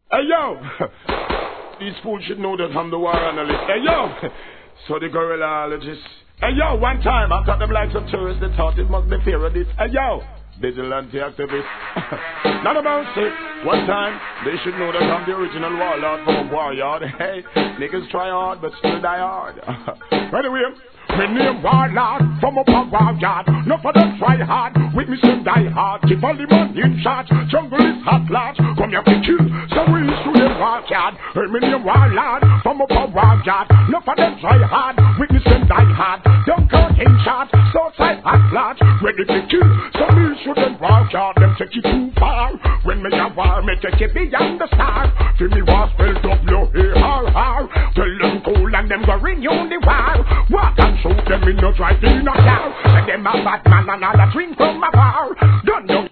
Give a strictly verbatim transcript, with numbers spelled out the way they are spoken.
Hey yo, these fools should know that I'm the war analyst. Hey yo, so the gorillologist. Hey yo, one time I got them like some tourists. They thought it must be fear of this. Hey yo, vigilante activist. Not about it. One time they should know that I'm the original warlord from a war yard. Hey, niggas try hard but still die hard. Anyway, me name warlord from up a war yard. No for them try hard, with me some die hard. Keep all the money in charge. Jungle is hot large. Come here to kill, so we issue the war yard. Hey, me name warlord from up a war yard. No for them try hard, with me some die hard. Don't go in charge, so side hot large. Ready to kill, so we issue the war yard. Them take it too far. When me a war, me take it beyond the star. Feel me war spell W A R R. Tell them cool and them go renew the war. Walk and shoot them in no drive in a car. And them a bad man and all a drink from a bar. Don't know